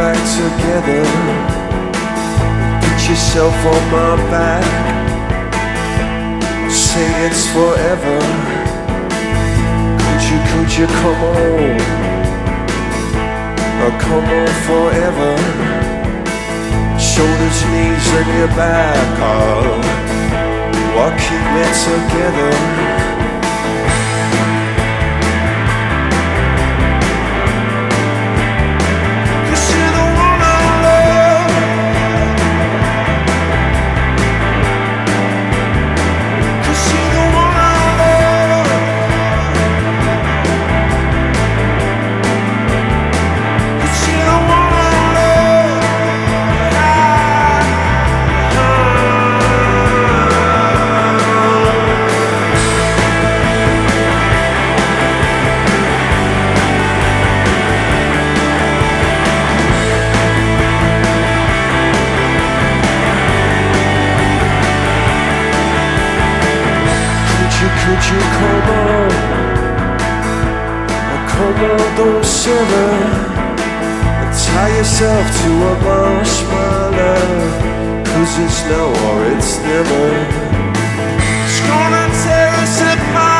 back together. Put yourself on my back. Say it's forever. Could you come on? Or come on forever. Shoulders, knees and your back. Oh, what keep it together? Could you come on? Come on, don't shiver. And tie yourself to a marshmallow. 'Cause it's now or it's never. It's gonna tear us apart.